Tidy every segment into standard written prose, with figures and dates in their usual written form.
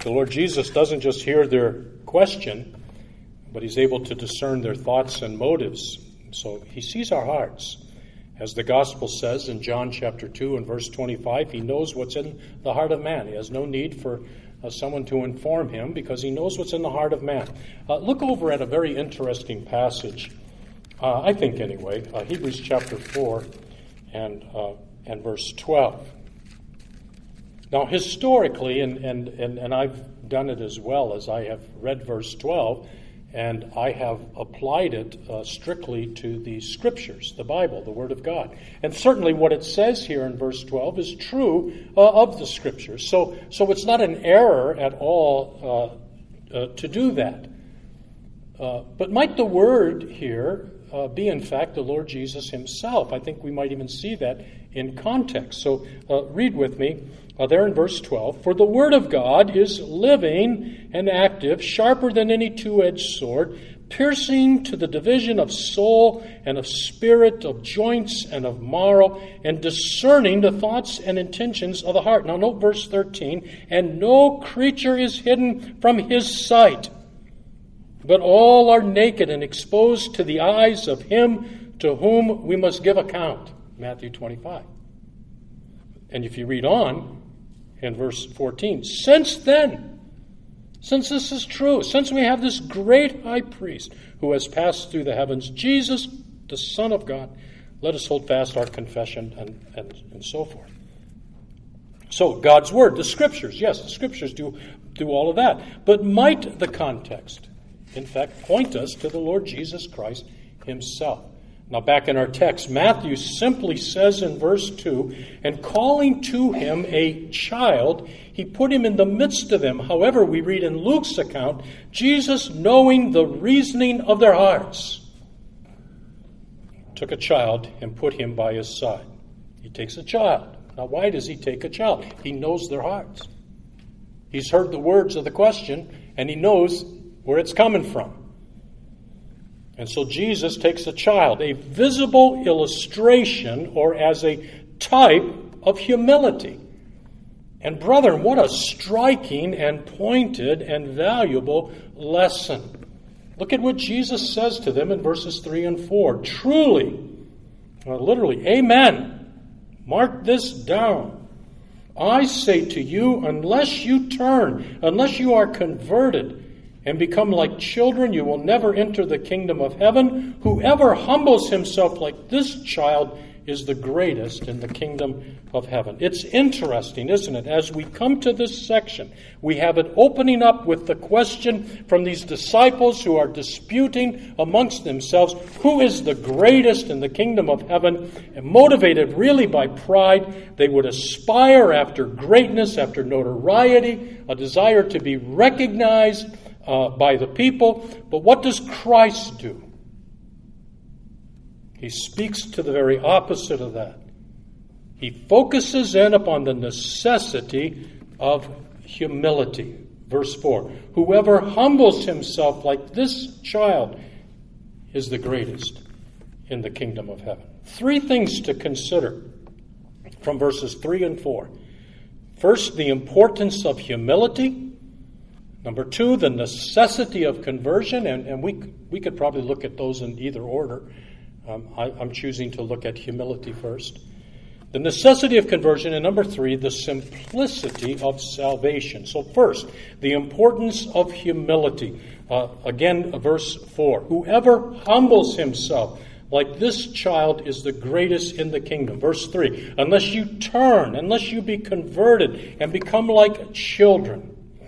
The Lord Jesus doesn't just hear their question, but he's able to discern their thoughts and motives. So he sees our hearts. As the gospel says in John chapter 2 and verse 25, he knows what's in the heart of man. He has no need for someone to inform him because he knows what's in the heart of man. Look over at a very interesting passage, I think anyway, Hebrews chapter 4 and verse 12. Now, historically, and I've done it as well, as I have read verse 12, and I have applied it strictly to the Scriptures, the Bible, the Word of God. And certainly what it says here in verse 12 is true of the Scriptures. So it's not an error at all to do that. But might the Word here be, in fact, the Lord Jesus himself? I think we might even see that in context. So read with me there in verse 12. For the Word of God is living and active, sharper than any two-edged sword, piercing to the division of soul and of spirit, of joints and of marrow, and discerning the thoughts and intentions of the heart. Now note verse 13. And no creature is hidden from his sight, but all are naked and exposed to the eyes of him to whom we must give account. Matthew 25. And if you read on in verse 14, since this is true, since we have this great high priest who has passed through the heavens, Jesus, the Son of God, let us hold fast our confession and so forth. So God's Word, the Scriptures, yes, the Scriptures do all of that. But might the context, in fact, point us to the Lord Jesus Christ himself? Now, back in our text, Matthew simply says in verse 2, and calling to him a child, he put him in the midst of them. However, we read in Luke's account, Jesus, knowing the reasoning of their hearts, took a child and put him by his side. He takes a child. Now, why does he take a child? He knows their hearts. He's heard the words of the question, and he knows where it's coming from. And so Jesus takes a child, a visible illustration or as a type of humility. And brethren, what a striking and pointed and valuable lesson. Look at what Jesus says to them in verses 3 and 4. Truly, literally, amen. Mark this down. I say to you, unless you turn, unless you are converted, and become like children, you will never enter the kingdom of heaven. Whoever humbles himself like this child is the greatest in the kingdom of heaven. It's interesting, isn't it? As we come to this section, we have it opening up with the question from these disciples who are disputing amongst themselves, who is the greatest in the kingdom of heaven? And motivated really by pride, they would aspire after greatness, after notoriety, a desire to be recognized by the people. But what does Christ do? He speaks to the very opposite of that. He focuses in upon the necessity of humility. Verse 4, whoever humbles himself like this child is the greatest in the kingdom of heaven. Three things to consider from verses 3 and 4. First, the importance of humility. Number 2, the necessity of conversion, and we could probably look at those in either order. I'm choosing to look at humility first. The necessity of conversion, and number 3, the simplicity of salvation. So first, the importance of humility. Again, verse 4, whoever humbles himself like this child is the greatest in the kingdom. Verse 3, unless you turn, unless you be converted and become like children.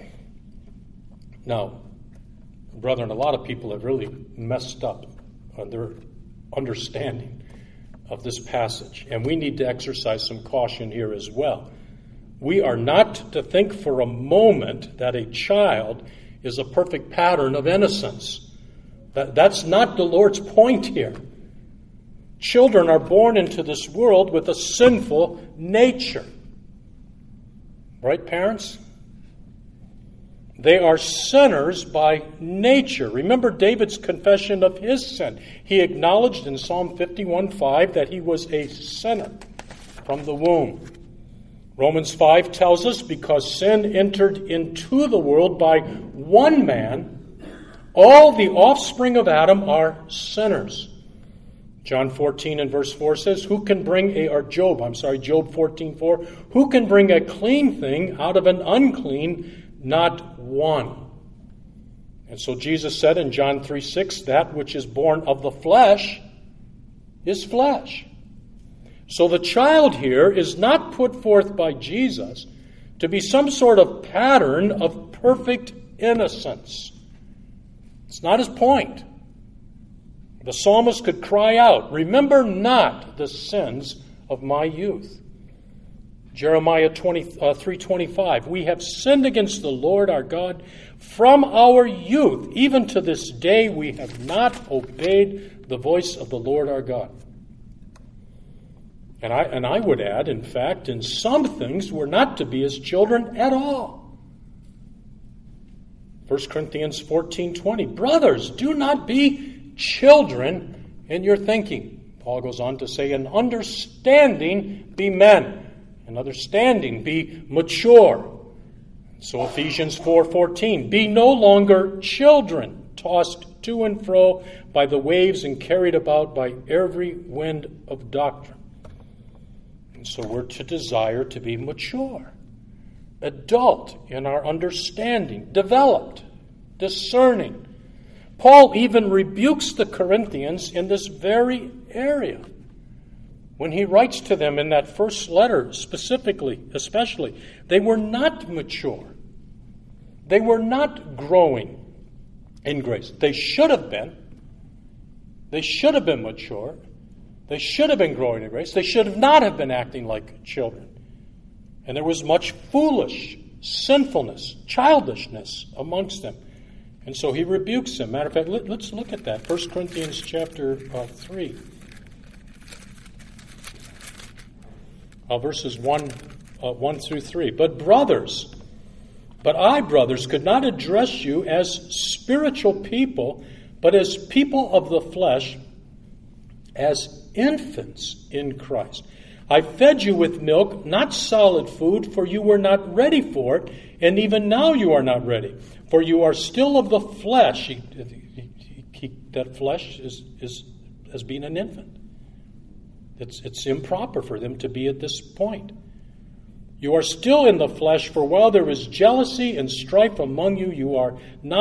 Now, brethren, a lot of people have really messed up on their understanding of this passage, and we need to exercise some caution here as well. We are not to think for a moment that a child is a perfect pattern of innocence. That's not the Lord's point here. Children are born into this world with a sinful nature. Right, parents? They are sinners by nature. Remember David's confession of his sin. He acknowledged in Psalm 51:5 that he was a sinner from the womb. Romans 5 tells us, because sin entered into the world by one man, all the offspring of Adam are sinners. John 14 and verse 4 says, Job 14:4, who can bring a clean thing out of an unclean? Not one. And so Jesus said in John 3:6, that which is born of the flesh is flesh. So the child here is not put forth by Jesus to be some sort of pattern of perfect innocence. It's not his point. The psalmist could cry out, remember not the sins of my youth. Jeremiah 3:25, we have sinned against the Lord our God from our youth. Even to this day we have not obeyed the voice of the Lord our God. And I would add, in fact, in some things we're not to be as children at all. 1 Corinthians 14:20, brothers, do not be children in your thinking. Paul goes on to say, in understanding be men. In understanding be mature. So Ephesians 4:14, be no longer children, tossed to and fro by the waves and carried about by every wind of doctrine. So we're to desire to be mature, adult in our understanding, developed, discerning. Paul even rebukes the Corinthians in this very area. When he writes to them in that first letter, especially, they were not mature. They were not growing in grace. They should have been. They should have been mature. They should have been growing in grace. They should not have been acting like children. And there was much foolish, sinfulness, childishness amongst them. And so he rebukes them. Matter of fact, let's look at that. 1 Corinthians chapter 3. Verses 1 through 3. But I, brothers, could not address you as spiritual people, but as people of the flesh, as infants in Christ. I fed you with milk, not solid food, for you were not ready for it, and even now you are not ready, for you are still of the flesh. That flesh is as being an infant. It's improper for them to be at this point. You are still in the flesh, for while there is jealousy and strife among you, you are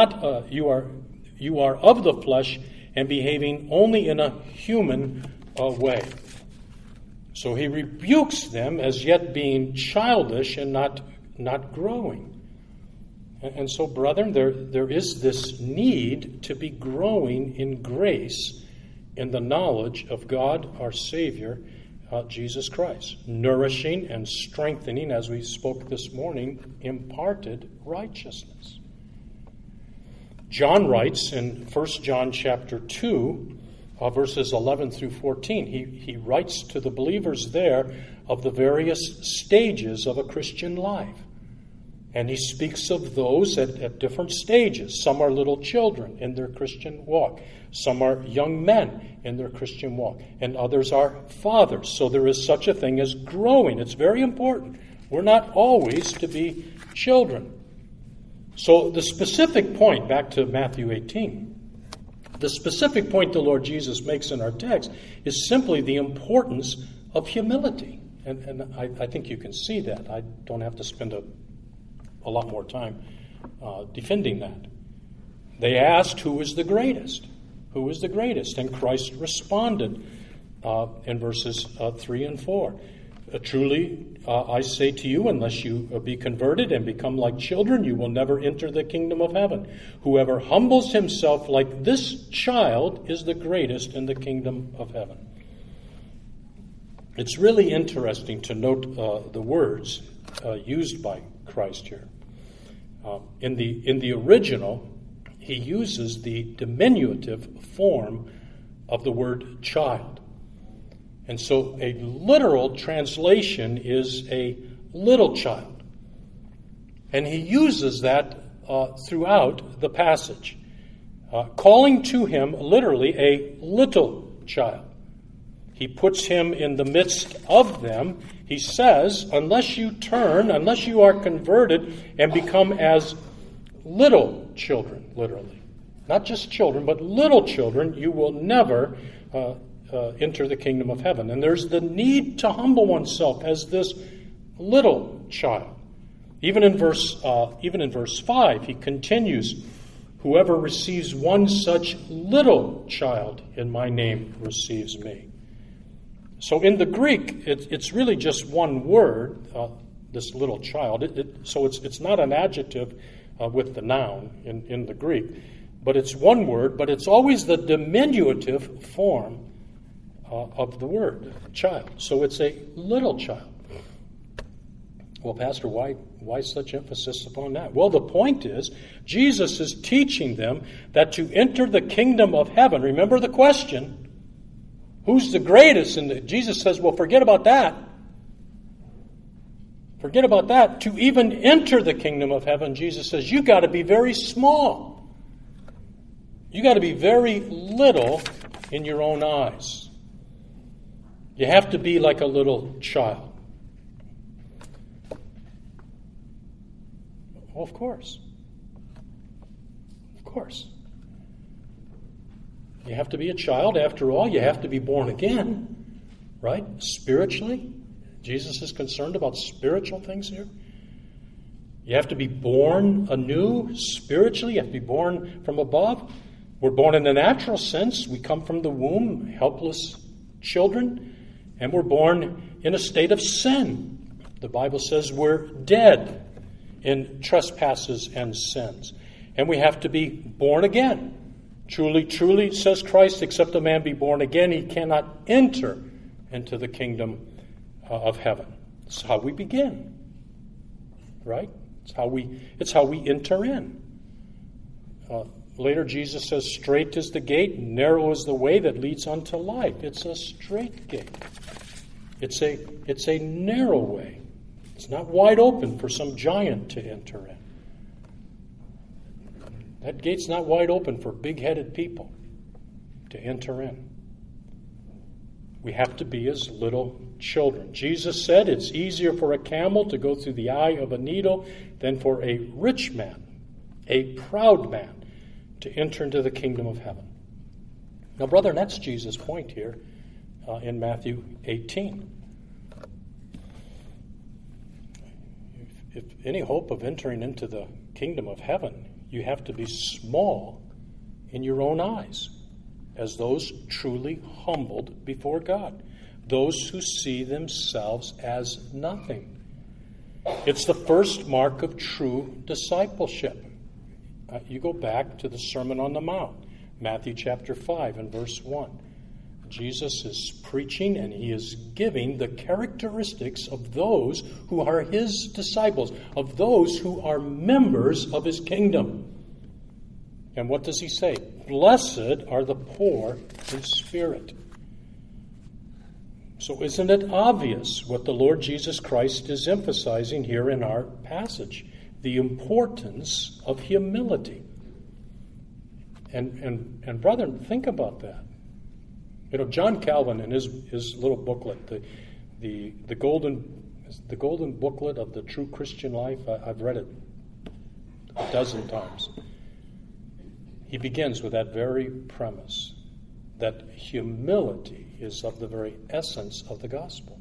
of the flesh and behaving only in a human way. So he rebukes them as yet being childish and not growing. And so, brethren, there is this need to be growing in grace in the knowledge of God, our Savior, Jesus Christ. Nourishing and strengthening, as we spoke this morning, imparted righteousness. John writes in 1 John chapter 2, verses 11 through 14. He writes to the believers there of the various stages of a Christian life. And he speaks of those at different stages. Some are little children in their Christian walk. Some are young men in their Christian walk. And others are fathers. So there is such a thing as growing. It's very important. We're not always to be children. So the specific point, back to Matthew 18, the specific point the Lord Jesus makes in our text is simply the importance of humility. And I think you can see that. I don't have to spend a lot more time defending that. They asked, who is the greatest? Who is the greatest? And Christ responded in verses 3 and 4. Truly, I say to you, unless you be converted and become like children, you will never enter the kingdom of heaven. Whoever humbles himself like this child is the greatest in the kingdom of heaven. It's really interesting to note the words used by Christ here. In the original, he uses the diminutive form of the word child. And so a literal translation is a little child. And he uses that throughout the passage, calling to him literally a little child. He puts him in the midst of them He says, unless you turn, unless you are converted and become as little children, literally. Not just children, but little children, you will never enter the kingdom of heaven. And there's the need to humble oneself as this little child. Even in verse 5, he continues, whoever receives one such little child in my name receives me. So in the Greek, it's really just one word, this little child. So it's not an adjective with the noun in the Greek, but it's one word, but it's always the diminutive form of the word, child. So it's a little child. Well, Pastor, why such emphasis upon that? Well, the point is, Jesus is teaching them that to enter the kingdom of heaven, remember the question, who's the greatest? And Jesus says, well, forget about that. Forget about that. To even enter the kingdom of heaven, Jesus says, you got to be very small. You got to be very little in your own eyes. You have to be like a little child. Well, of course. Of course. You have to be a child. After all, you have to be born again, right? Spiritually. Jesus is concerned about spiritual things here. You have to be born anew spiritually. You have to be born from above. We're born in the natural sense. We come from the womb, helpless children, and we're born in a state of sin. The Bible says we're dead in trespasses and sins. And we have to be born again. Truly, truly, says Christ, except a man be born again, he cannot enter into the kingdom of heaven. It's how we begin. Right? It's how we enter in. Later Jesus says, straight is the gate, narrow is the way that leads unto life. It's a straight gate. It's a narrow way. It's not wide open for some giant to enter in. That gate's not wide open for big-headed people to enter in. We have to be as little children. Jesus said it's easier for a camel to go through the eye of a needle than for a rich man, a proud man, to enter into the kingdom of heaven. Now, brethren, that's Jesus' point here in Matthew 18. If any hope of entering into the kingdom of heaven, you have to be small in your own eyes, as those truly humbled before God, those who see themselves as nothing. It's the first mark of true discipleship. You go back to the Sermon on the Mount, Matthew chapter 5 and verse 1. Jesus is preaching and he is giving the characteristics of those who are his disciples, of those who are members of his kingdom. And what does he say? Blessed are the poor in spirit. So isn't it obvious what the Lord Jesus Christ is emphasizing here in our passage? The importance of humility. And brethren, think about that. You know, John Calvin, in his little booklet, the golden booklet of the true Christian life, I've read it a dozen times. He begins with that very premise, that humility is of the very essence of the gospel.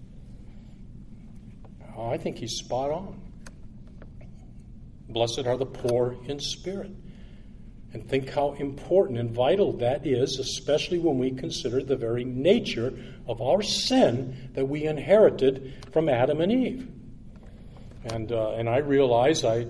I think he's spot on. Blessed are the poor in spirit. And think how important and vital that is, especially when we consider the very nature of our sin that we inherited from Adam and Eve. And I realize, I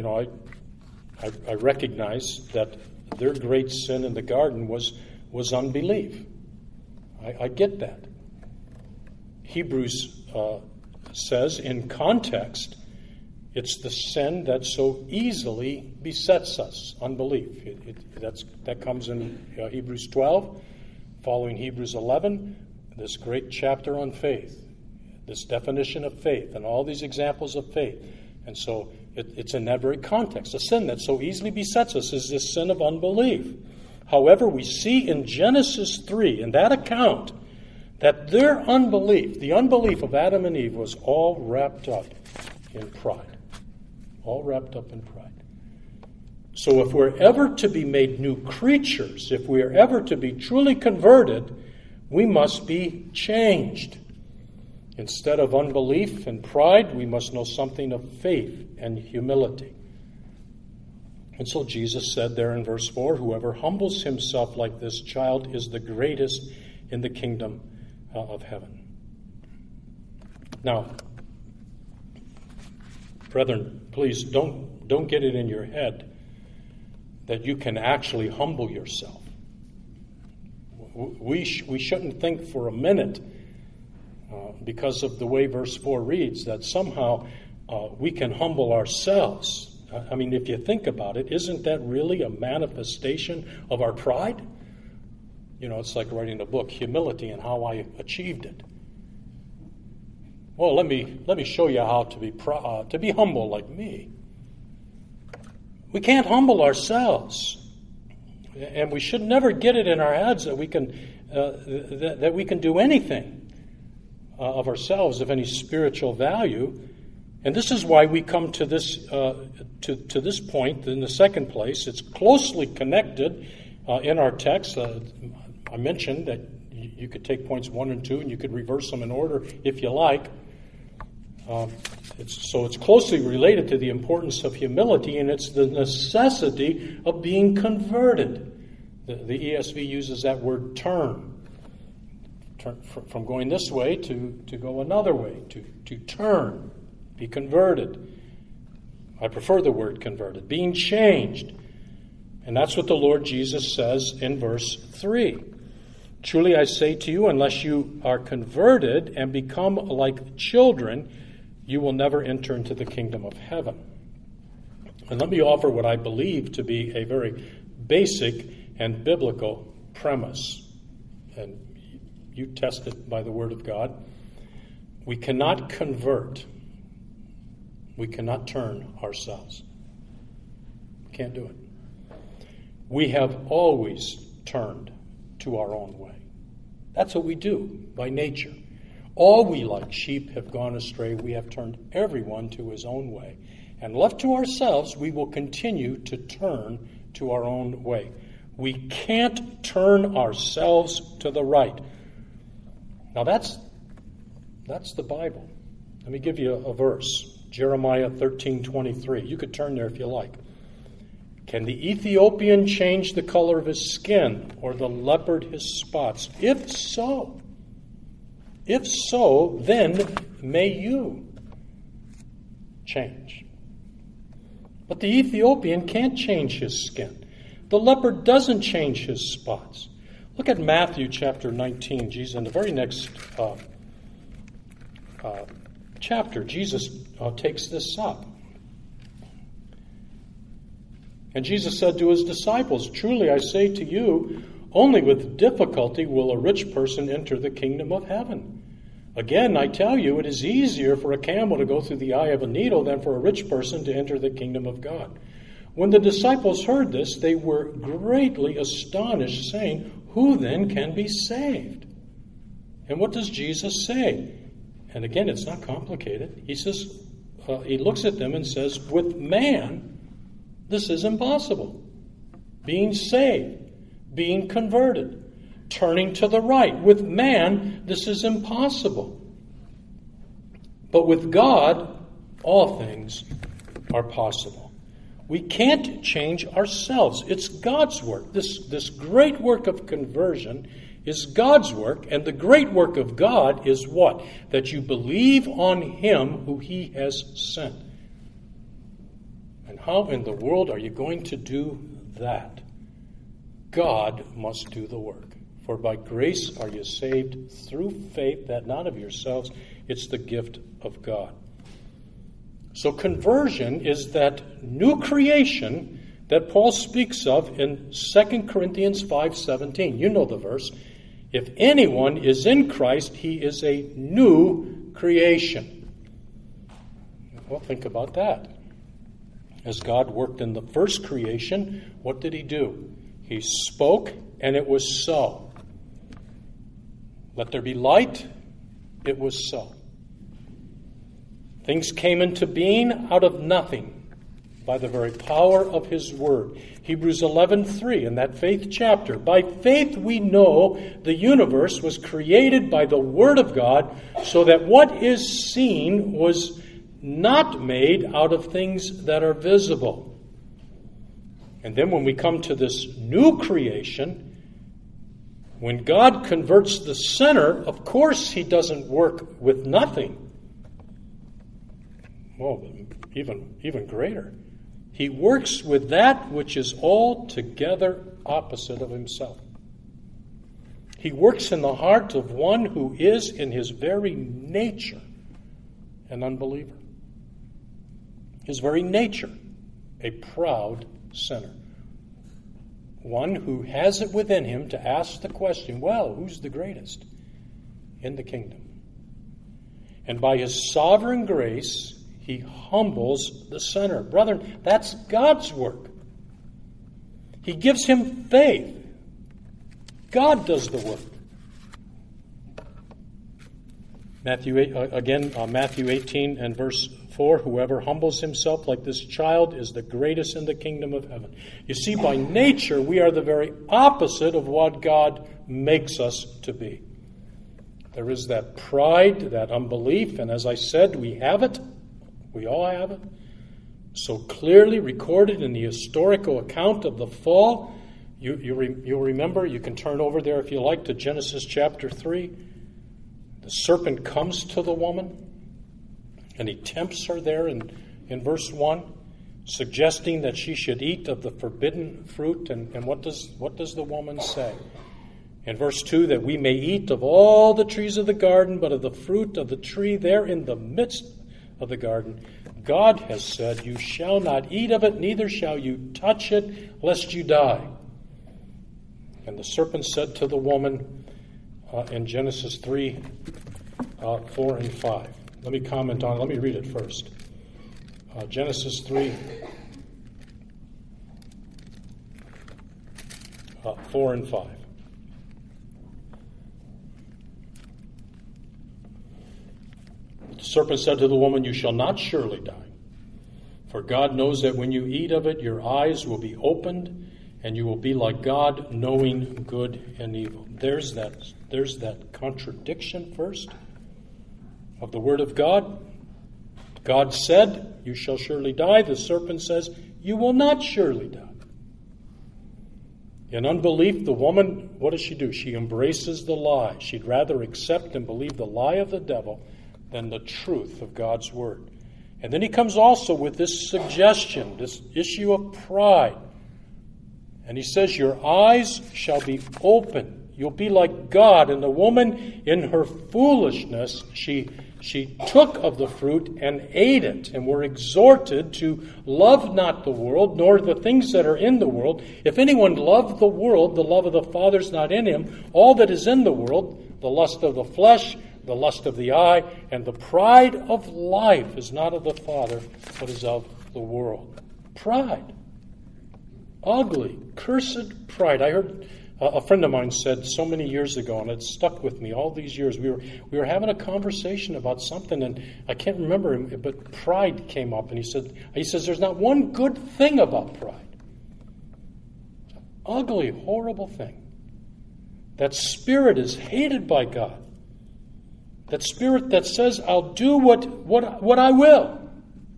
recognize that their great sin in the garden was unbelief. I get that. Hebrews says in context, it's the sin that so easily besets us, unbelief. That comes in Hebrews 12, following Hebrews 11, this great chapter on faith, this definition of faith, and all these examples of faith. And so it's in that very context. The sin that so easily besets us is this sin of unbelief. However, we see in Genesis 3, in that account, that their unbelief, the unbelief of Adam and Eve, was all wrapped up in pride. All wrapped up in pride. So if we're ever to be made new creatures, if we are ever to be truly converted, we must be changed. Instead of unbelief and pride, we must know something of faith and humility. And so Jesus said there in verse 4, whoever humbles himself like this child is the greatest in the kingdom of heaven. Now, brethren, please don't get it in your head that you can actually humble yourself. We shouldn't think for a minute, because of the way verse 4 reads, that somehow we can humble ourselves. I mean, if you think about it, isn't that really a manifestation of our pride? You know, it's like writing a book, Humility and How I Achieved It. Well, let me show you how to be humble like me. We can't humble ourselves, and we should never get it in our heads that we can do anything of ourselves of any spiritual value. And this is why we come to this to this point in the second place. It's closely connected in our text. I mentioned that you could take points 1 and 2, and you could reverse them in order if you like. It's closely related to the importance of humility, and it's the necessity of being converted. The ESV uses that word turn from going this way to go another way, to turn, be converted. I prefer the word converted, being changed. And that's what the Lord Jesus says in verse 3. Truly I say to you, unless you are converted and become like children, you will never enter into the kingdom of heaven. And let me offer what I believe to be a very basic and biblical premise. And you test it by the Word of God. We cannot convert. We cannot turn ourselves. Can't do it. We have always turned to our own way. That's what we do by nature. All we like sheep have gone astray. We have turned everyone to his own way. And left to ourselves, we will continue to turn to our own way. We can't turn ourselves to the right. Now that's the Bible. Let me give you a verse. Jeremiah 13:23. You could turn there if you like. Can the Ethiopian change the color of his skin, or the leopard his spots? If so, then may you change. But the Ethiopian can't change his skin. The leopard doesn't change his spots. Look at Matthew chapter 19. Jesus, in the very next chapter, Jesus takes this up. And Jesus said to his disciples, truly I say to you, only with difficulty will a rich person enter the kingdom of heaven. Again, I tell you, it is easier for a camel to go through the eye of a needle than for a rich person to enter the kingdom of God. When the disciples heard this, they were greatly astonished, saying, who then can be saved? And what does Jesus say? And again, it's not complicated. He says, he looks at them and says, with man, this is impossible. Being saved, being converted, turning to the right. With man, this is impossible. But with God, all things are possible. We can't change ourselves. It's God's work. This great work of conversion is God's work, and the great work of God is what? That you believe on Him who He has sent. And how in the world are you going to do that? God must do the work. For by grace are you saved through faith, that not of yourselves, it's the gift of God. So conversion is that new creation that Paul speaks of in 2 Corinthians 5:17. You know the verse. If anyone is in Christ, he is a new creation. Well, think about that. As God worked in the first creation, what did He do? He spoke, and it was so. Let there be light. It was so. Things came into being out of nothing by the very power of his word. Hebrews 11:3 in that faith chapter. By faith we know the universe was created by the word of God, so that what is seen was not made out of things that are visible. And then when we come to this new creation, when God converts the sinner, of course he doesn't work with nothing. Well, even greater. He works with that which is altogether opposite of himself. He works in the heart of one who is in his very nature an unbeliever. His very nature, a proud sinner. One who has it within him to ask the question, well, who's the greatest in the kingdom? And by his sovereign grace, he humbles the sinner. Brethren, that's God's work. He gives him faith. God does the work. Matthew 18 and verse 4, whoever humbles himself like this child is the greatest in the kingdom of heaven. You see, by nature, we are the very opposite of what God makes us to be. There is that pride, that unbelief, and as I said, we have it. We all have it. So clearly recorded in the historical account of the fall. You'll remember, you can turn over there if you like to Genesis chapter 3. The serpent comes to the woman and he tempts her there in verse 1, suggesting that she should eat of the forbidden fruit. And what does the woman say? In verse 2, that we may eat of all the trees of the garden, but of the fruit of the tree there in the midst of the garden, God has said, you shall not eat of it, neither shall you touch it, lest you die. And the serpent said to the woman in Genesis 3, 4 and 5. Let me comment on it. Let me read it first. Genesis 3, 4 and 5. The serpent said to the woman, you shall not surely die. For God knows that when you eat of it, your eyes will be opened, and you will be like God, knowing good and evil. There's that contradiction first of the word of God. God said, you shall surely die. The serpent says, you will not surely die. In unbelief, the woman, what does she do? She embraces the lie. She'd rather accept and believe the lie of the devil than the truth of God's word. And then he comes also with this suggestion, this issue of pride. And he says, your eyes shall be open. You'll be like God. And the woman, in her foolishness, she took of the fruit and ate it. And were exhorted to love not the world, nor the things that are in the world. If anyone love the world, the love of the Father is not in him. All that is in the world, the lust of the flesh, the lust of the eye, and the pride of life is not of the Father, but is of the world. Pride. Ugly, cursed pride. I heard a friend of mine said so many years ago, and it stuck with me all these years. We were having a conversation about something, and I can't remember him, but pride came up, and he says, there's not one good thing about pride. Ugly, horrible thing. That spirit is hated by God. That spirit that says, I'll do what I will.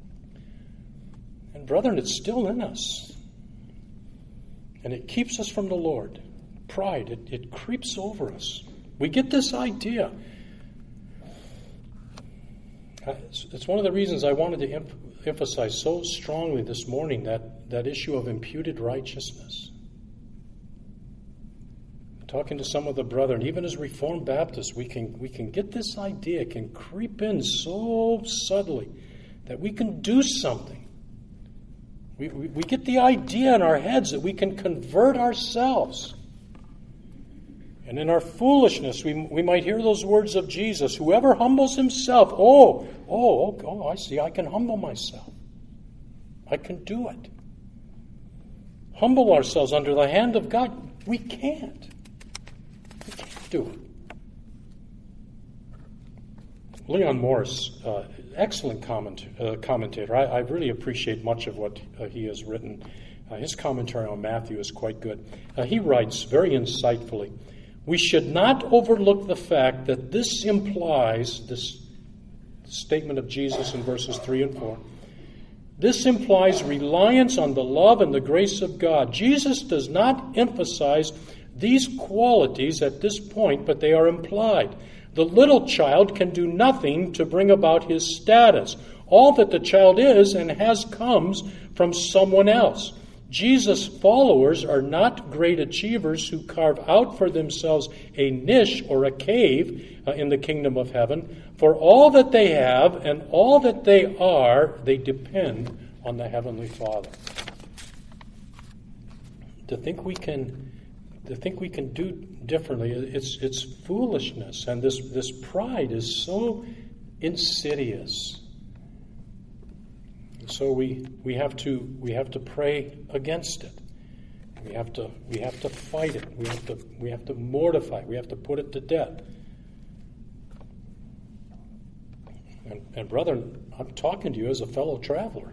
And brethren, it's still in us. And it keeps us from the Lord. Pride, it creeps over us. We get this idea. It's one of the reasons I wanted to emphasize so strongly this morning that issue of imputed righteousness. Talking to some of the brethren, even as Reformed Baptists, we can get this idea, it can creep in so subtly that we can do something. We get the idea in our heads that we can convert ourselves. And in our foolishness, we might hear those words of Jesus, whoever humbles himself, I see, I can humble myself. I can do it. Humble ourselves under the hand of God. We can't. We can't do it. Leon Morris, excellent commentator. I really appreciate much of what he has written. His commentary on Matthew is quite good. He writes very insightfully, "We should not overlook the fact that this implies," this statement of Jesus in verses 3 and 4, "this implies reliance on the love and the grace of God. Jesus does not emphasize these qualities at this point, but they are implied. The little child can do nothing to bring about his status. All that the child is and has comes from someone else. Jesus' followers are not great achievers who carve out for themselves a niche or a cave in the kingdom of heaven. For all that they have and all that they are, they depend on the Heavenly Father." To think we can do differently, it's foolishness, and this pride is so insidious. So we have to pray against it. We have to fight it. We have to mortify it. We have to put it to death. And brethren, I'm talking to you as a fellow traveler.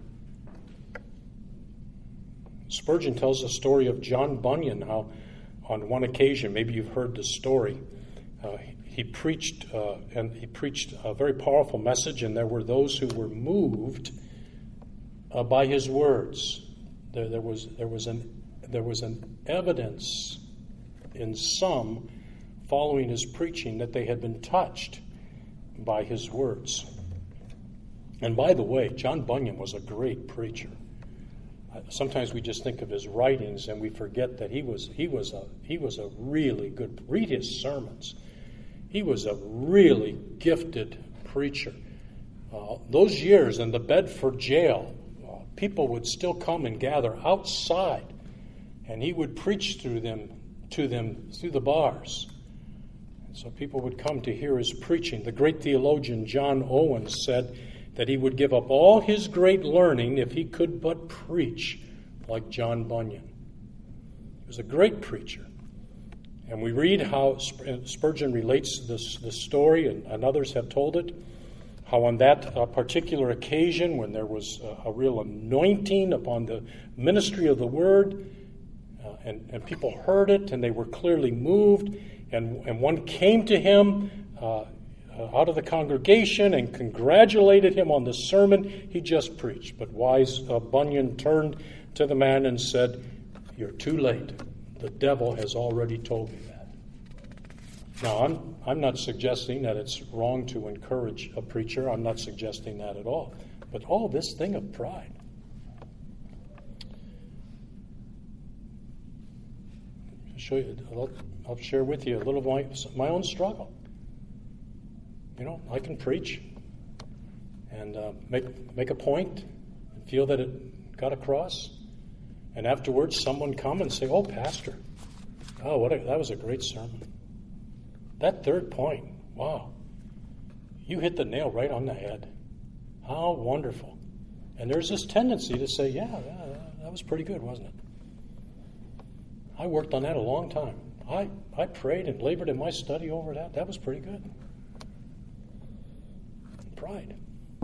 Spurgeon tells the story of John Bunyan, how on one occasion, maybe you've heard the story, he preached a very powerful message, and there were those who were moved by his words. There was an evidence in some following his preaching that they had been touched by his words. And by the way, John Bunyan was a great preacher. Sometimes we just think of his writings and we forget that he was a really good. Read his sermons. He was a really gifted preacher. Those years in the Bedford jail, people would still come and gather outside, and he would preach to them through the bars. And so people would come to hear his preaching. The great theologian John Owen said that he would give up all his great learning if he could but preach like John Bunyan. He was a great preacher. And we read how Spurgeon relates this story, and others have told it, how on that particular occasion when there was a real anointing upon the ministry of the word, and people heard it and they were clearly moved, and one came to him out of the congregation and congratulated him on the sermon he just preached. But wise Bunyan turned to the man and said, "You're too late. The devil has already told me that." Now, I'm not suggesting that it's wrong to encourage a preacher. I'm not suggesting that at all. But this thing of pride. I'll share with you a little of my own struggle. I can preach and make a point and feel that it got across. And afterwards, someone come and say, "Oh, Pastor, that was a great sermon. That third point, wow, you hit the nail right on the head. How wonderful." And there's this tendency to say, yeah, that was pretty good, wasn't it? I worked on that a long time. I prayed and labored in my study over that. That was pretty good. Pride.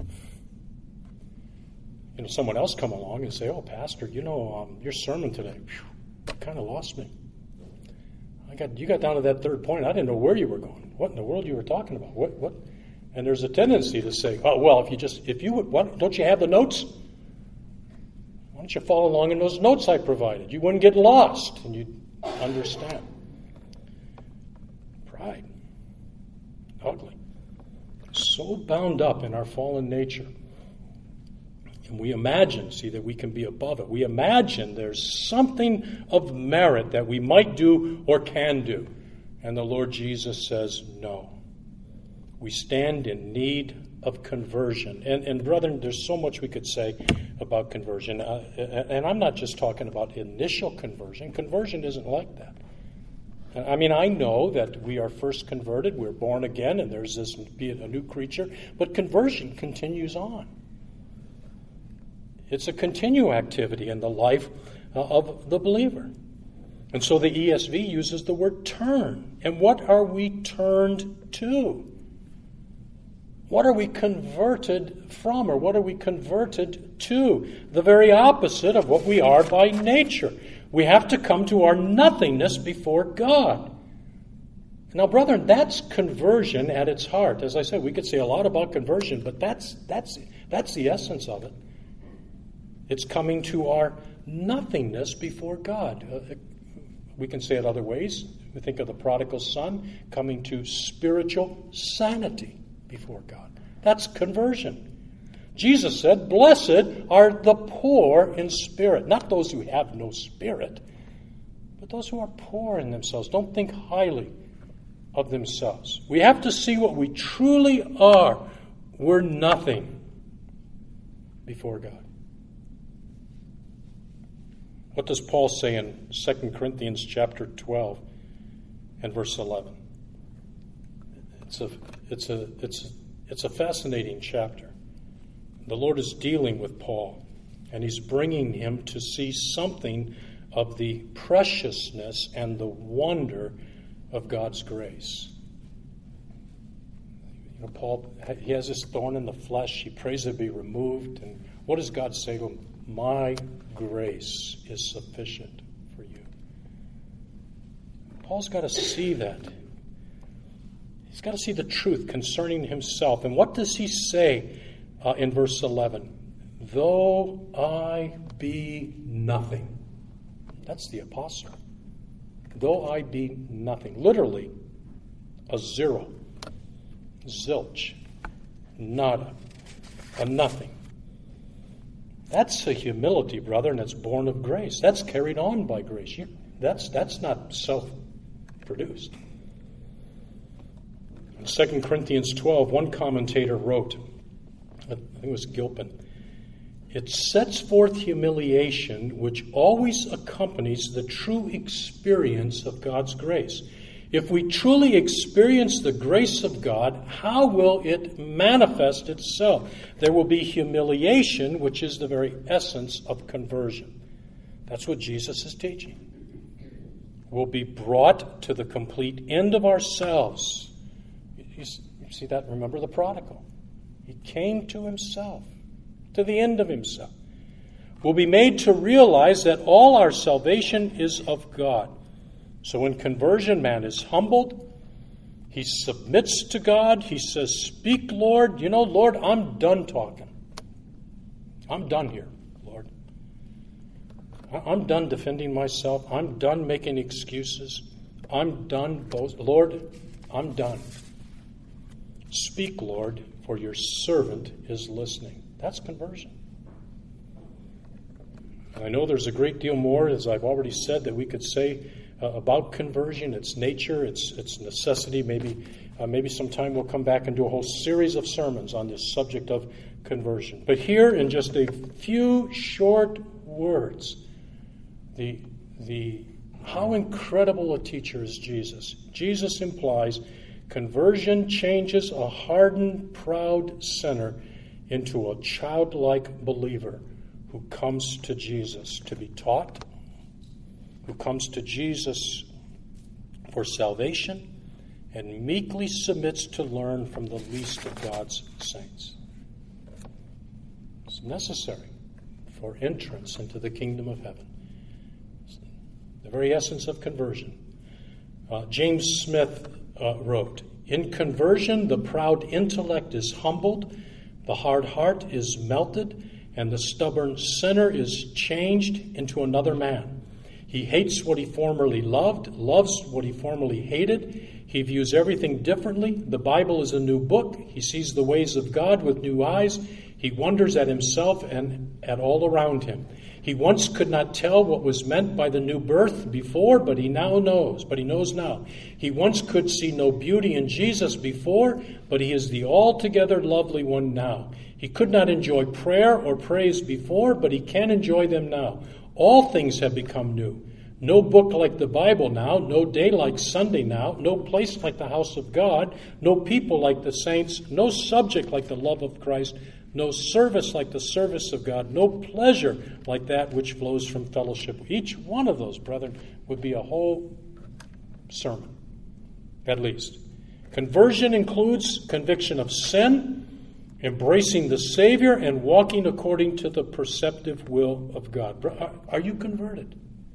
Someone else come along and say, "Oh, Pastor, your sermon today kind of lost me. You got down to that third point. I didn't know where you were going. What in the world you were talking about? What?" And there's a tendency to say, "Oh, well, if you would, don't you have the notes? Why don't you follow along in those notes I provided? You wouldn't get lost, and you'd understand." Pride. Ugly. So bound up in our fallen nature. And we imagine, that we can be above it. We imagine there's something of merit that we might do or can do. And the Lord Jesus says, no. We stand in need of conversion. And brethren, there's so much we could say about conversion. And I'm not just talking about initial conversion. Conversion isn't like that. I mean, I know that we are first converted, we're born again, and there's this, be it a new creature, but conversion continues on. It's a continual activity in the life of the believer. And so the ESV uses the word turn. And what are we turned to? What are we converted from, or what are we converted to? The very opposite of what we are by nature. We have to come to our nothingness before God. Now, brethren, that's conversion at its heart. As I said, we could say a lot about conversion, but that's the essence of it. It's coming to our nothingness before God. We can say it other ways. We think of the prodigal son coming to spiritual sanity before God. That's conversion. Jesus said, "Blessed are the poor in spirit." Not those who have no spirit, but those who are poor in themselves. Don't think highly of themselves. We have to see what we truly are. We're nothing before God. What does Paul say in 2 Corinthians chapter 12 and verse 11? It's a fascinating chapter. The Lord is dealing with Paul, and he's bringing him to see something of the preciousness and the wonder of God's grace. You know, Paul, he has this thorn in the flesh. He prays it be removed. And what does God say to him? "My grace is sufficient for you." Paul's got to see that. He's got to see the truth concerning himself. And what does he say in verse 11? "Though I be nothing." That's the apostle. "Though I be nothing." Literally, a zero, zilch, nada, a nothing. That's a humility, brother, and it's born of grace. That's carried on by grace. That's not self-produced. In 2 Corinthians 12, one commentator wrote, I think it was Gilpin, "It sets forth humiliation which always accompanies the true experience of God's grace. If we truly experience the grace of God, how will it manifest itself? There will be humiliation, which is the very essence of conversion." That's what Jesus is teaching. We'll be brought to the complete end of ourselves. You see that? Remember the prodigal. He came to himself, to the end of himself. We'll be made to realize that all our salvation is of God. So in conversion, man is humbled. He submits to God. He says, "Speak, Lord. You know, Lord, I'm done talking. I'm done here, Lord. I'm done defending myself. I'm done making excuses. I'm done boasting. Lord, I'm done. Speak, Lord, for your servant is listening." That's conversion. And I know there's a great deal more, as I've already said, that we could say about conversion, its nature, its necessity. Maybe sometime we'll come back and do a whole series of sermons on this subject of conversion. But here, in just a few short words, how incredible a teacher is Jesus. Jesus implies conversion changes a hardened, proud sinner into a childlike believer who comes to Jesus to be taught, who comes to Jesus for salvation, and meekly submits to learn from the least of God's saints. It's necessary for entrance into the kingdom of heaven. It's the very essence of conversion. James Smith wrote, "In conversion, the proud intellect is humbled, the hard heart is melted, and the stubborn sinner is changed into another man. He hates what he formerly loved, loves what he formerly hated. He views everything differently. The Bible is a new book. He sees the ways of God with new eyes. He wonders at himself and at all around him. He once could not tell what was meant by the new birth before, but he knows now. He once could see no beauty in Jesus before, but he is the altogether lovely one now. He could not enjoy prayer or praise before, but he can enjoy them now. All things have become new. No book like the Bible now, no day like Sunday now, no place like the house of God, no people like the saints, no subject like the love of Christ, no service like the service of God, no pleasure like that which flows from fellowship." Each one of those, brethren, would be a whole sermon, at least. Conversion includes conviction of sin, embracing the Savior and walking according to the perceptive will of God. Are you converted?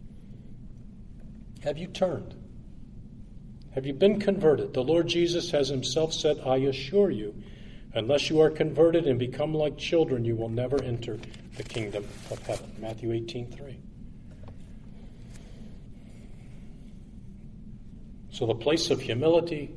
Have you turned? Have you been converted? The Lord Jesus has himself said, I assure you, unless you are converted and become like children, you will never enter the kingdom of heaven. Matthew 18:3. So the place of humility,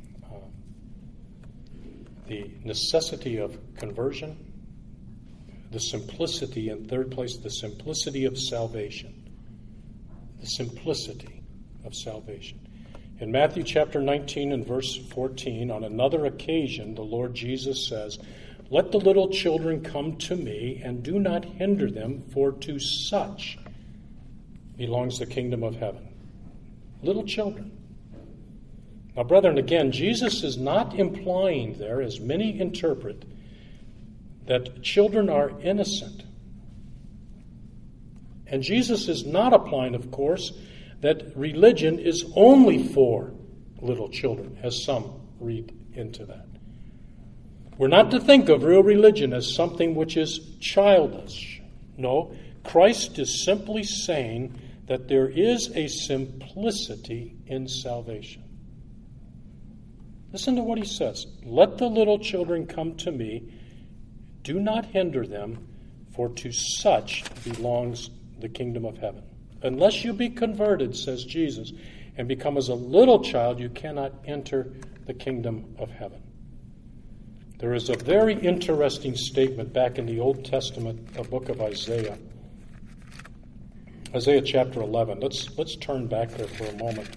the necessity of conversion, the simplicity, in third place, the simplicity of salvation. The simplicity of salvation. In Matthew chapter 19 and verse 14, on another occasion, the Lord Jesus says, let the little children come to me, and do not hinder them, for to such belongs the kingdom of heaven. Little children. Now, brethren, again, Jesus is not implying there, as many interpret, that children are innocent. And Jesus is not applying, of course, that religion is only for little children, as some read into that. We're not to think of real religion as something which is childish. No, Christ is simply saying that there is a simplicity in salvation. Listen to what he says. Let the little children come to me. Do not hinder them, for to such belongs the kingdom of heaven. Unless you be converted, says Jesus, and become as a little child, you cannot enter the kingdom of heaven. There is a very interesting statement back in the Old Testament, the book of Isaiah. Isaiah chapter 11. Let's turn back there for a moment.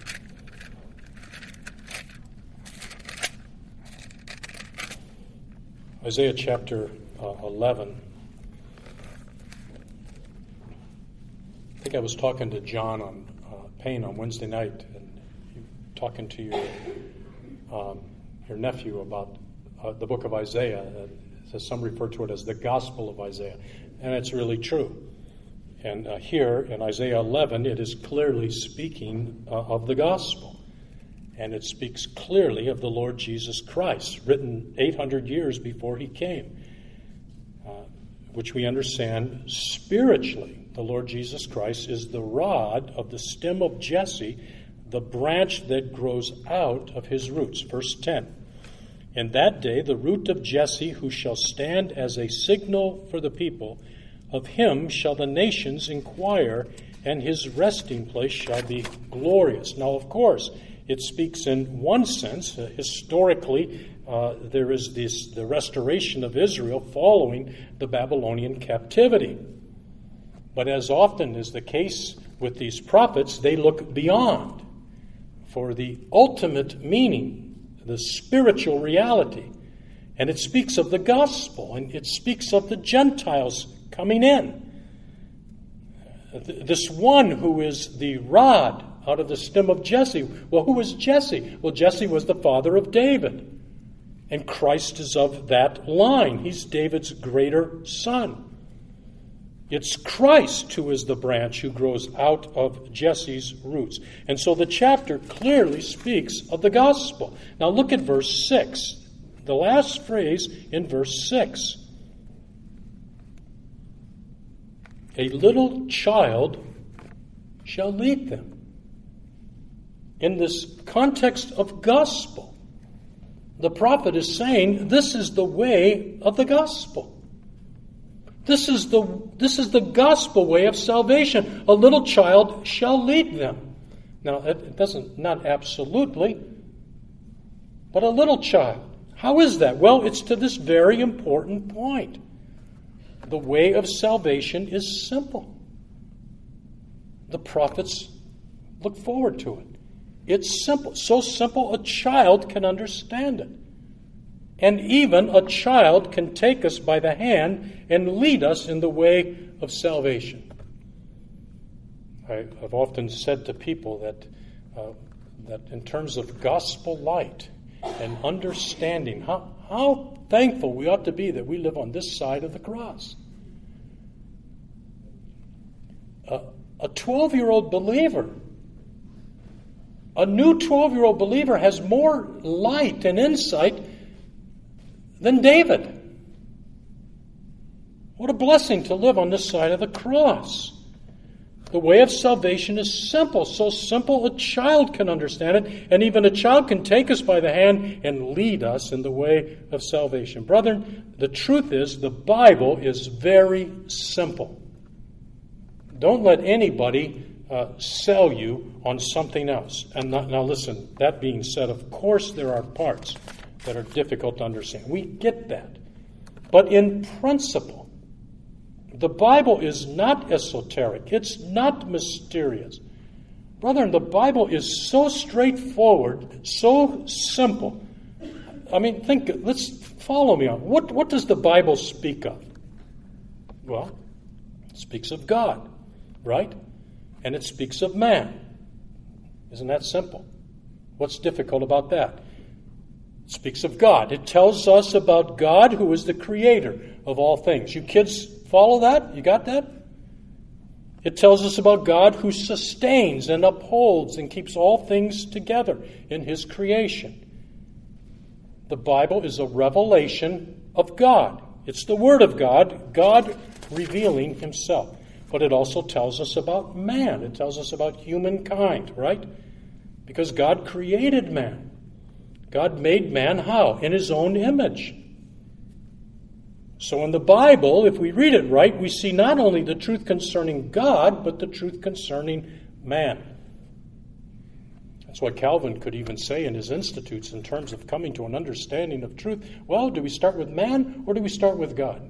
Isaiah chapter 11. I think I was talking to John Payne on Wednesday night, and talking to your nephew about the book of Isaiah. As some refer to it as the Gospel of Isaiah, and it's really true. And here in Isaiah 11, it is clearly speaking of the gospel. And it speaks clearly of the Lord Jesus Christ, written 800 years before he came, which we understand spiritually. The Lord Jesus Christ is the rod of the stem of Jesse, the branch that grows out of his roots. Verse 10. In that day, the root of Jesse, who shall stand as a signal for the people, of him shall the nations inquire, and his resting place shall be glorious. Now, of course, it speaks in one sense. Historically, there is the restoration of Israel following the Babylonian captivity. But as often is the case with these prophets, they look beyond for the ultimate meaning, the spiritual reality. And it speaks of the gospel, and it speaks of the Gentiles coming in. This one who is the rod out of the stem of Jesse. Well, who was Jesse? Well, Jesse was the father of David. And Christ is of that line. He's David's greater son. It's Christ who is the branch who grows out of Jesse's roots. And so the chapter clearly speaks of the gospel. Now look at verse 6. The last phrase in verse 6. A little child shall lead them. In this context of gospel, the prophet is saying this is the way of the gospel. This is the gospel way of salvation. A little child shall lead them. Now, it doesn't, not absolutely, but a little child. How is that? Well, it's to this very important point. The way of salvation is simple. The prophets look forward to it. It's simple. So simple a child can understand it. And even a child can take us by the hand and lead us in the way of salvation. I've often said to people that in terms of gospel light and understanding, how thankful we ought to be that we live on this side of the cross. A 12-year-old believer, a new 12-year-old believer has more light and insight than David. What a blessing to live on this side of the cross. The way of salvation is simple, so simple a child can understand it, and even a child can take us by the hand and lead us in the way of salvation. Brethren, the truth is the Bible is very simple. Don't let anybody sell you on something else. And now listen, that being said, of course there are parts that are difficult to understand. We get that. But in principle, the Bible is not esoteric. It's not mysterious. Brethren, the Bible is so straightforward, so simple. I mean, let's follow me on. What does the Bible speak of? Well, it speaks of God, right? And it speaks of man. Isn't that simple? What's difficult about that? It speaks of God. It tells us about God, who is the creator of all things. You kids follow that? You got that? It tells us about God who sustains and upholds and keeps all things together in His creation. The Bible is a revelation of God. It's the Word of God, God revealing Himself. But it also tells us about man. It tells us about humankind, right? Because God created man. God made man how? In His own image. So in the Bible, if we read it right, we see not only the truth concerning God, but the truth concerning man. That's what Calvin could even say in his Institutes in terms of coming to an understanding of truth. Well, do we start with man or do we start with God?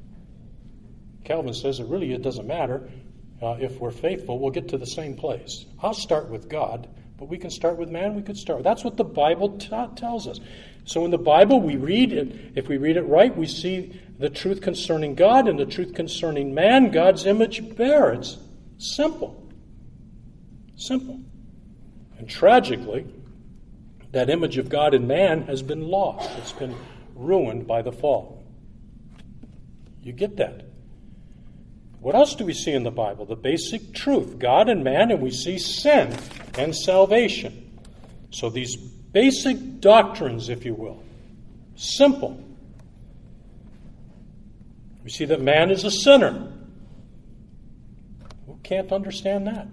Calvin says it doesn't matter. If we're faithful, we'll get to the same place. I'll start with God, but we can start with man, we could start. That's what the Bible tells us. So in the Bible, we read it. If we read it right, we see the truth concerning God and the truth concerning man, God's image bearer. It's simple. Simple. And tragically, that image of God in man has been lost. It's been ruined by the fall. You get that? What else do we see in the Bible? The basic truth, God and man, and we see sin and salvation. So these basic doctrines, if you will, simple. We see that man is a sinner. Who can't understand that?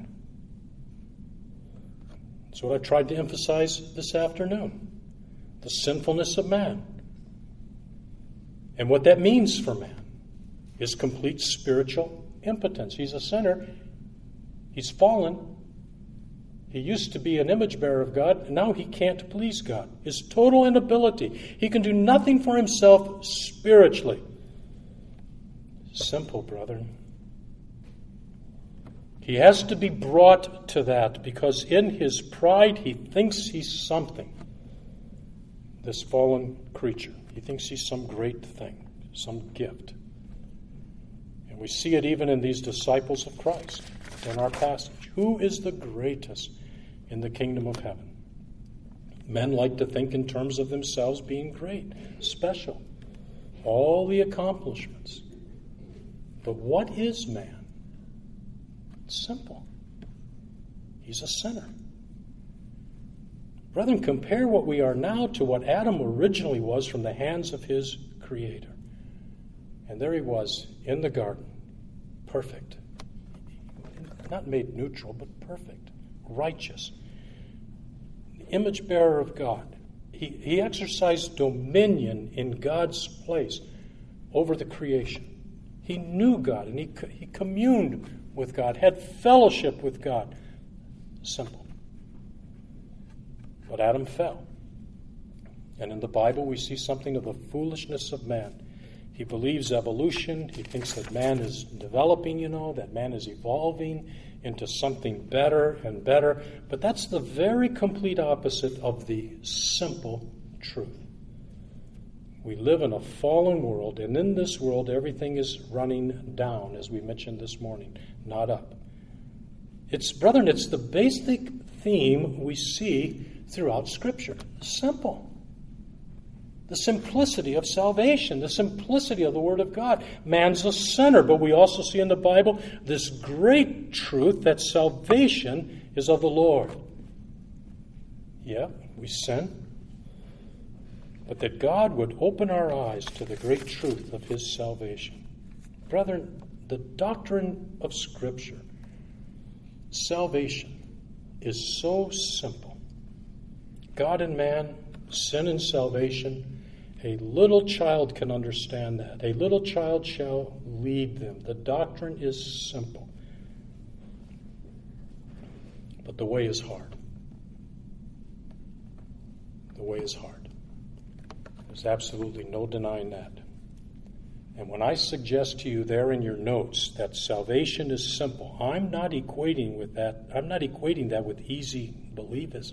That's what I tried to emphasize this afternoon. The sinfulness of man. And what that means for man. His complete spiritual impotence. He's a sinner. He's fallen. He used to be an image bearer of God, and now he can't please God. His total inability. He can do nothing for himself spiritually. Simple, brethren. He has to be brought to that because in his pride he thinks he's something. This fallen creature. He thinks he's some great thing, some gift. We see it even in these disciples of Christ in our passage. Who is the greatest in the kingdom of heaven? Men like to think in terms of themselves being great, special, all the accomplishments. But what is man? It's simple. He's a sinner. Brethren, compare what we are now to what Adam originally was from the hands of his Creator. And there he was in the garden, perfect. Not made neutral, but perfect, righteous. The image bearer of God. He exercised dominion in God's place over the creation. He knew God and he communed with God, had fellowship with God. Simple. But Adam fell. And in the Bible we see something of the foolishness of man. He believes evolution. He thinks that man is developing, that man is evolving into something better and better. But that's the very complete opposite of the simple truth. We live in a fallen world, and in this world everything is running down, as we mentioned this morning, not up. Brethren, it's the basic theme we see throughout Scripture. Simple. The simplicity of salvation, the simplicity of the Word of God. Man's a sinner, but we also see in the Bible this great truth that salvation is of the Lord. Yeah, we sin, but that God would open our eyes to the great truth of His salvation. Brethren, the doctrine of Scripture, salvation, is so simple. God and man, sin and salvation, a little child can understand that. A little child shall lead them. The doctrine is simple. But the way is hard. The way is hard. There's absolutely no denying that. And when I suggest to you there in your notes that salvation is simple, I'm not equating that with easy believism.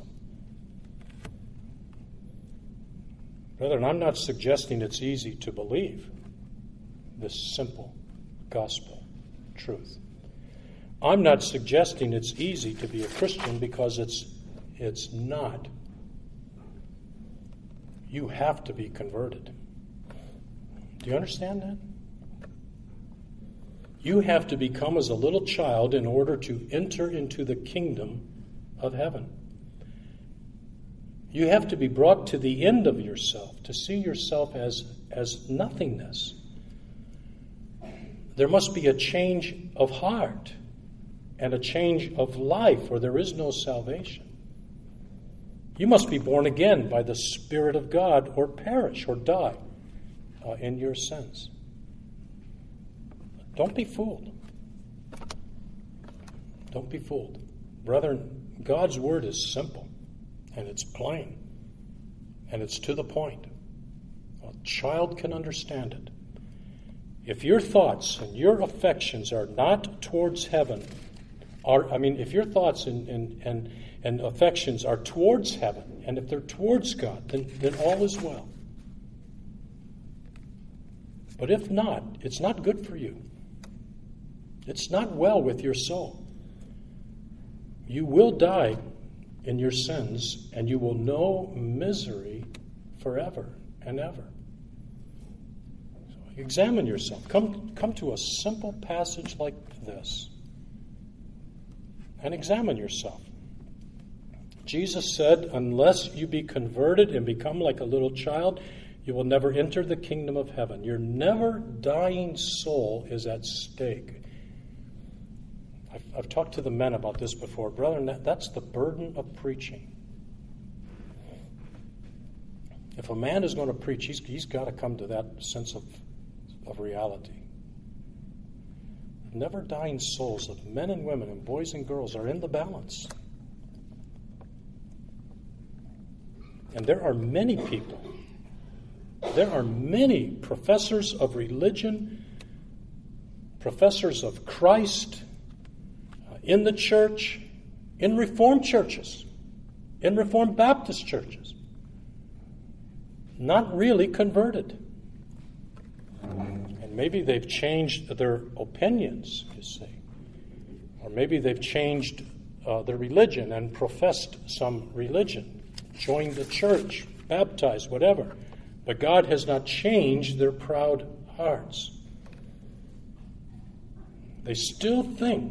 Brethren, I'm not suggesting it's easy to believe this simple gospel truth. I'm not suggesting it's easy to be a Christian, because it's not. You have to be converted. Do you understand that? You have to become as a little child in order to enter into the kingdom of heaven. You have to be brought to the end of yourself, to see yourself as nothingness. There must be a change of heart and a change of life, or there is no salvation. You must be born again by the Spirit of God, or perish or die in your sins. Don't be fooled. Don't be fooled. Brethren, God's word is simple, and it's plain, and it's to the point. A child can understand it. If your thoughts and your affections are not towards heaven, if your thoughts and affections are towards heaven, and if they're towards God, then all is well. But if not, it's not good for you. It's not well with your soul. You will die in your sins, and you will know misery forever and ever. So examine yourself. Come to a simple passage like this and examine yourself. Jesus said, unless you be converted and become like a little child, you will never enter the kingdom of heaven. Your never dying soul is at stake. I've talked to the men about this before. Brethren, that's the burden of preaching. If a man is going to preach, he's got to come to that sense of reality. Never dying souls of men and women and boys and girls are in the balance. And there are many people, there are many professors of religion, professors of Christ in the church, in Reformed churches, in Reformed Baptist churches, not really converted. And maybe they've changed their opinions, you see. Or maybe they've changed their religion and professed some religion, joined the church, baptized, whatever. But God has not changed their proud hearts. They still think,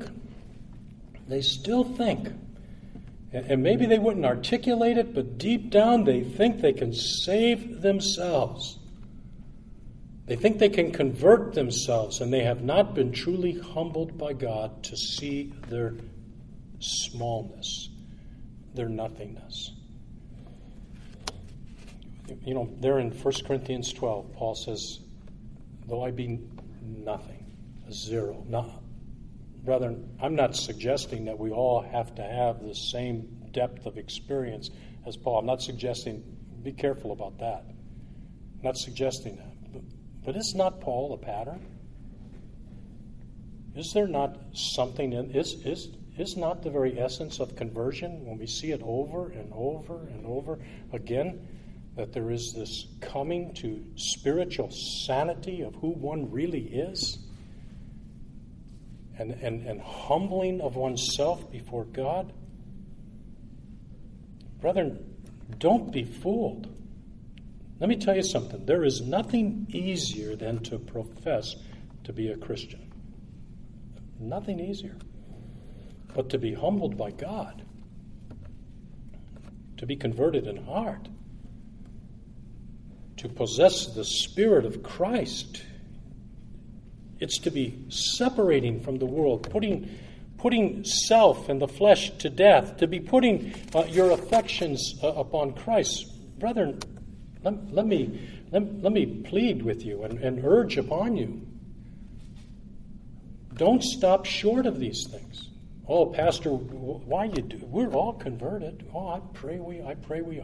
and maybe they wouldn't articulate it, but deep down they think they can save themselves. They think they can convert themselves, and they have not been truly humbled by God to see their smallness, their nothingness. You know, there in 1 Corinthians 12, Paul says, though I be nothing, a zero. Brethren, I'm not suggesting that we all have to have the same depth of experience as Paul. I'm not suggesting, be careful about that. I'm not suggesting that. But is not Paul a pattern? Is there not something is not the very essence of conversion, when we see it over and over and over again, that there is this coming to spiritual sanity of who one really is, and humbling of oneself before God? Brethren, don't be fooled. Let me tell you something. There is nothing easier than to profess to be a Christian. Nothing easier. But to be humbled by God, to be converted in heart, to possess the Spirit of Christ, It's to be separating from the world, putting self and the flesh to death, to be putting your affections upon Christ. Brethren, let me plead with you and urge upon you. Don't stop short of these things. Oh, Pastor, why you do? We're all converted. Oh, I pray we are. I pray we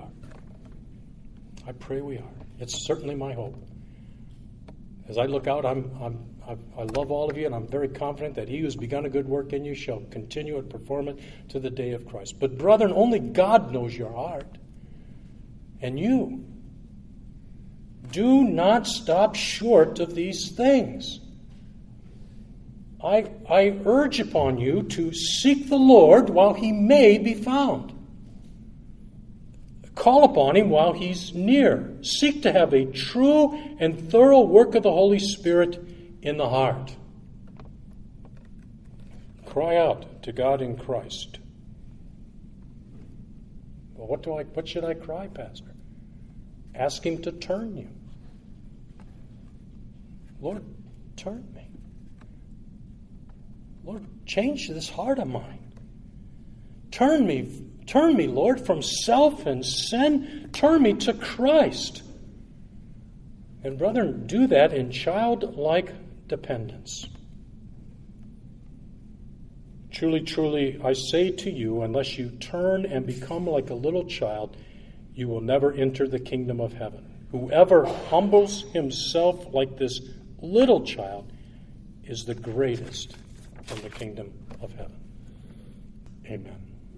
are. It's certainly my hope. As I look out, I love all of you, and I'm very confident that he who's begun a good work in you shall continue and perform it to the day of Christ. But brethren, only God knows your heart. And you. Do not stop short of these things. I urge upon you to seek the Lord while he may be found. Call upon him while he's near. Seek to have a true and thorough work of the Holy Spirit in the heart. Cry out to God in Christ. Well, what should I cry, Pastor? Ask him to turn you. Lord, turn me. Lord, change this heart of mine. Turn me, Lord, from self and sin. Turn me to Christ. And brethren, do that in childlike dependence. Truly, truly, I say to you, unless you turn and become like a little child, you will never enter the kingdom of heaven. Whoever humbles himself like this little child is the greatest in the kingdom of heaven. Amen.